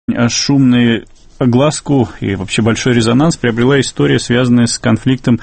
Шумные огласку и вообще большой резонанс приобрела история, связанная с конфликтом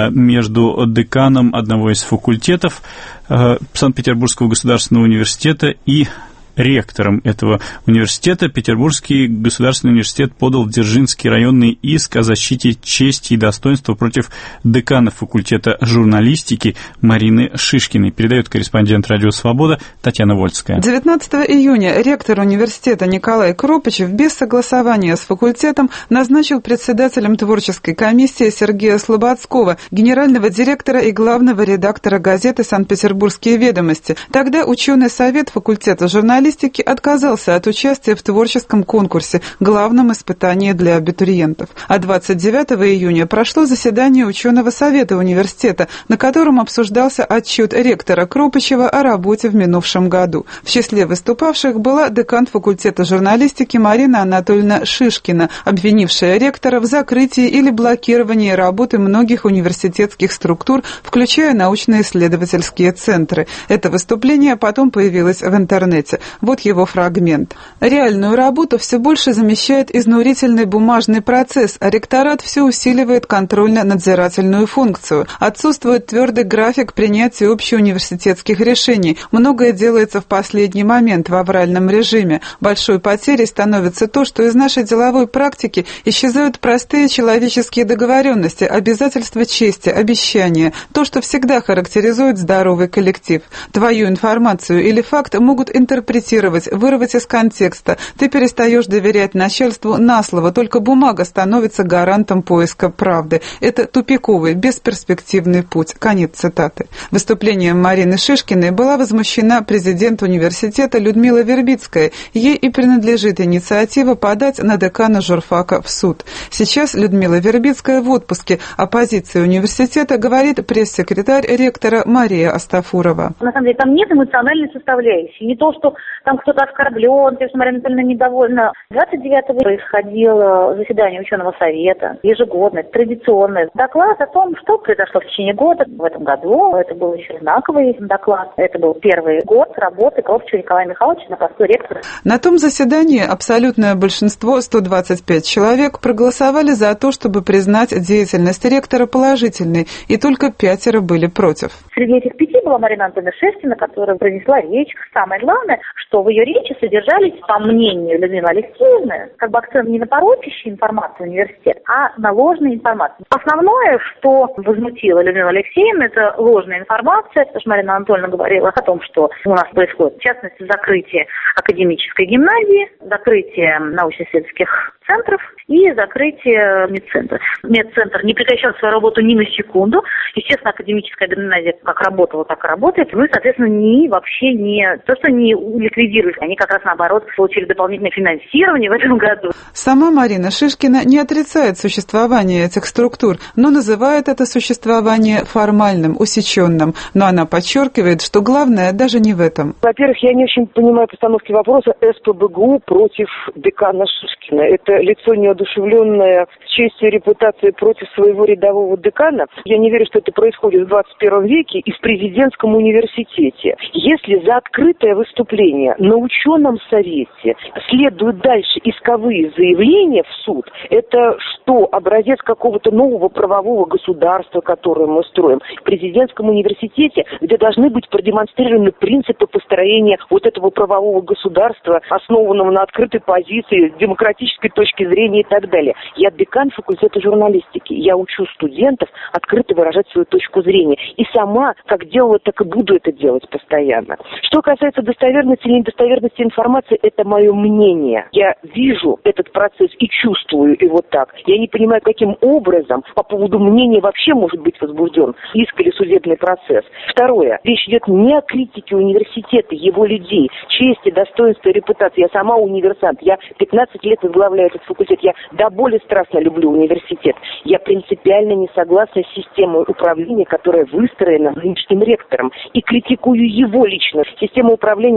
между деканом одного из факультетов Санкт-Петербургского государственного университета и ректором этого университета. Петербургский государственный университет подал в Дзержинский районный иск о защите чести и достоинства против декана факультета журналистики Марины Шишкиной. Передает корреспондент «Радио Свобода» Татьяна Вольская. 19 июня ректор университета Николай Кропачев без согласования с факультетом назначил председателем творческой комиссии Сергея Слободского, генерального директора и главного редактора газеты «Санкт-Петербургские ведомости». Тогда ученый совет факультета журналистики отказался от участия в творческом конкурсе, главном испытании для абитуриентов. А 29 июня прошло заседание ученого совета университета, на котором обсуждался отчет ректора Кропачева о работе в минувшем году. В числе выступавших была декан факультета журналистики Марина Анатольевна Шишкина, обвинившая ректора в закрытии или блокировании работы многих университетских структур, включая научно-исследовательские центры. Это выступление потом появилось в интернете. Вот его фрагмент. Реальную работу все больше замещает изнурительный бумажный процесс, а ректорат все усиливает контрольно-надзирательную функцию. Отсутствует твердый график принятия общеуниверситетских решений. Многое делается в последний момент в авральном режиме. Большой потерей становится то, что из нашей деловой практики исчезают простые человеческие договоренности, обязательства чести, обещания, то, что всегда характеризует здоровый коллектив. Твою информацию или факт могут интерпретировать, вырвать из контекста. Ты перестаешь доверять начальству на слово, только бумага становится гарантом поиска правды. Это тупиковый, бесперспективный путь. Конец цитаты. Выступлением Марины Шишкиной была возмущена президент университета Людмила Вербицкая. Ей и принадлежит инициатива подать на декана журфака в суд. Сейчас Людмила Вербицкая в отпуске. О позиции университета говорит пресс-секретарь ректора Мария Астафурова. На самом деле там нет эмоциональной составляющей. Не то, что там кто-то оскорблен, потому что Марина Анатольевна недовольна. 29-го происходило заседание ученого совета, ежегодное, традиционное. Доклад о том, что произошло в течение года. В этом году это был еще знаковый доклад. Это был первый год работы Кропачева Николая Михайловича на посту ректора. На том заседании абсолютное большинство, 125 человек, проголосовали за то, чтобы признать деятельность ректора положительной, и только 5 были против. Среди этих 5 была Марина Анатольевна Шишкина, которая произнесла речь. Самое главное, что в ее речи содержались, по мнению Людмилы Алексеевны, как бы акцент не на порочащую информацию университета, а на ложную информацию. Основное, что возмутило Людмилу Алексеевну, это ложная информация, потому что Марина Анатольевна говорила о том, что у нас происходит, в частности, закрытие академической гимназии, закрытие научно-исследовательских центров и закрытие медцентра. Медцентр не прекращал свою работу ни на секунду. Естественно, академическая гимназия как работала, так и работает. Мы, соответственно, вообще не то, что не ликвидировали, они как раз наоборот получили дополнительное финансирование в этом году. Сама Марина Шишкина не отрицает существование этих структур, но называет это существование формальным, усеченным. Но она подчеркивает, что главное даже не в этом. Во-первых, я не очень понимаю постановки вопроса СПбГУ против декана Шишкина. Это лицо неодушевленное с честью и репутацией против своего рядового декана. Я не верю, что это происходит в 21 веке и в президентском университете. Если за открытое выступление на ученом совете следуют дальше исковые заявления в суд, это что, образец какого-то нового правового государства, которое мы строим? В президентском университете, где должны быть продемонстрированы принципы построения вот этого правового государства, основанного на открытой позиции, демократической точки зрения и так далее. Я декан факультета журналистики. Я учу студентов открыто выражать свою точку зрения. И сама, как делала, так и буду это делать постоянно. Что касается достоверности или недостоверности информации, это мое мнение. Я вижу этот процесс и чувствую его так. Я не понимаю, каким образом по поводу мнения вообще может быть возбужден иск или судебный процесс. Второе. Речь идет не о критике университета, его людей, чести, достоинства и репутации. Я сама универсант. Я 15 лет возглавляю этот факультет. Я до боли страстно люблю университет. Я принципиально не согласна с системой управления, которая выстроена нынешним ректором. И критикую его лично. Система управления построена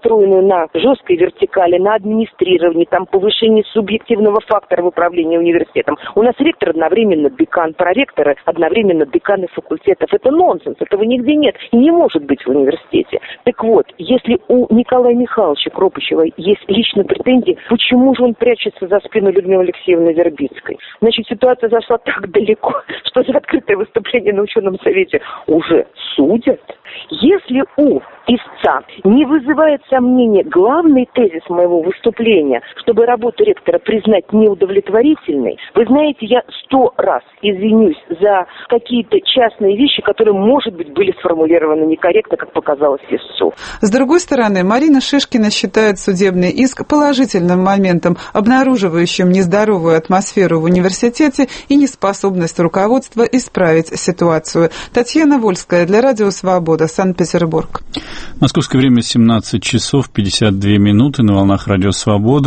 построенную на жесткой вертикали, на администрировании, там, повышении субъективного фактора в управлении университетом. У нас ректор одновременно декан, проректоры одновременно деканы факультетов. Это нонсенс, этого нигде нет и не может быть в университете. Так вот, если у Николая Михайловича Кропачева есть личные претензии, почему же он прячется за спину Людмилы Алексеевны Вербицкой? Значит, ситуация зашла так далеко, что за открытое выступление на ученом совете уже судят. Если у истца не вызывает сомнения главный тезис моего выступления, чтобы работу ректора признать неудовлетворительной, вы знаете, я 100 раз извинюсь за какие-то частные вещи, которые, может быть, были сформулированы некорректно, как показалось истцу. С другой стороны, Марина Шишкина считает судебный иск положительным моментом, обнаруживающим нездоровую атмосферу в университете и неспособность руководства исправить ситуацию. Татьяна Вольская для Радио Свобода, Санкт-Петербург. Московское время 17 часов 52 минуты на волнах Радио Свобода.